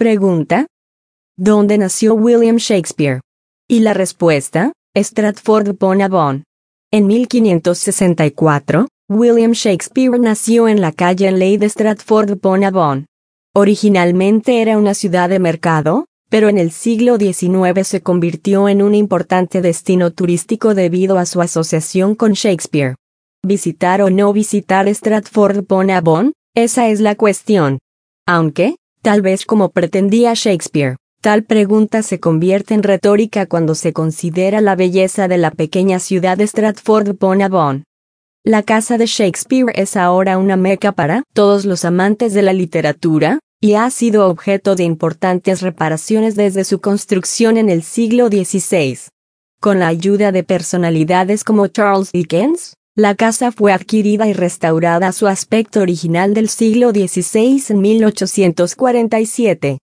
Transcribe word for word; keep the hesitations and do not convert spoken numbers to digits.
Pregunta: ¿dónde nació William Shakespeare? Y la respuesta: Stratford-upon-Avon. En mil quinientos sesenta y cuatro, William Shakespeare nació en la calle Henley de Stratford-upon-Avon. Originalmente era una ciudad de mercado, pero en el siglo diecinueve se convirtió en un importante destino turístico debido a su asociación con Shakespeare. ¿Visitar o no visitar Stratford-upon-Avon? Esa es la cuestión. Aunque, tal vez como pretendía Shakespeare, tal pregunta se convierte en retórica cuando se considera la belleza de la pequeña ciudad de Stratford-upon-Avon. La casa de Shakespeare es ahora una meca para todos los amantes de la literatura, y ha sido objeto de importantes reparaciones desde su construcción en el siglo dieciséis. Con la ayuda de personalidades como Charles Dickens, la casa fue adquirida y restaurada a su aspecto original del siglo dieciséis en mil ochocientos cuarenta y siete.